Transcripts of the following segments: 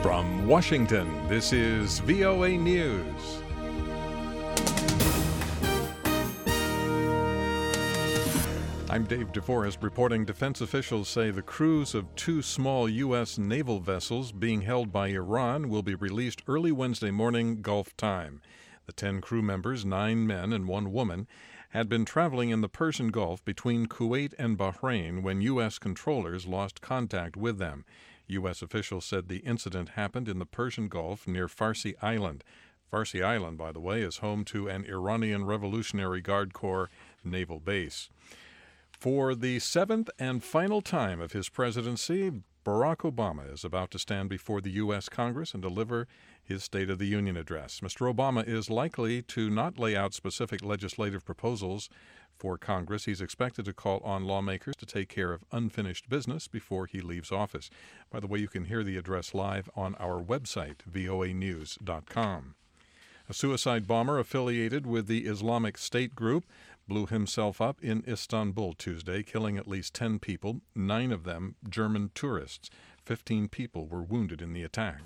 From Washington, this is VOA News. I'm Dave DeForest reporting defense officials say the crews of two small U.S. naval vessels being held by Iran will be released early Wednesday morning Gulf time. The 10 crew members, 9 men and 1 woman, had been traveling in the Persian Gulf between Kuwait and Bahrain when U.S. controllers lost contact with them. U.S. officials said the incident happened in the Persian Gulf near Farsi Island. Farsi Island, by the way, is home to an Iranian Revolutionary Guard Corps naval base. For the 7th and final time of his presidency, Barack Obama is about to stand before the U.S. Congress and deliver his State of the Union address. Mr. Obama is likely to not lay out specific legislative proposals for Congress. He's expected to call on lawmakers to take care of unfinished business before he leaves office. By the way, you can hear the address live on our website, voanews.com. A suicide bomber affiliated with the Islamic State group blew himself up in Istanbul Tuesday, killing at least 10 people, 9 of them German tourists. 15 people were wounded in the attack.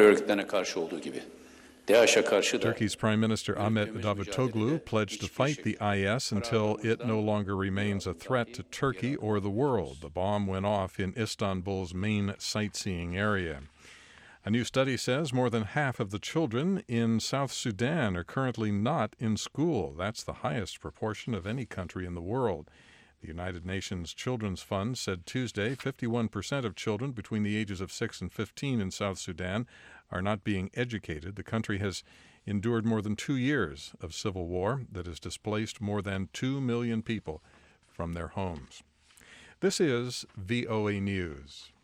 Turkey's Prime Minister Ahmet Davutoglu pledged to fight the IS until it no longer remains a threat to Turkey or the world. The bomb went off in Istanbul's main sightseeing area. A new study says more than half of the children in South Sudan are currently not in school. That's the highest proportion of any country in the world. The United Nations Children's Fund said Tuesday 51% of children between the ages of 6 and 15 in South Sudan are not being educated. The country has endured more than 2 years of civil war that has displaced more than 2 million people from their homes. This is VOA News.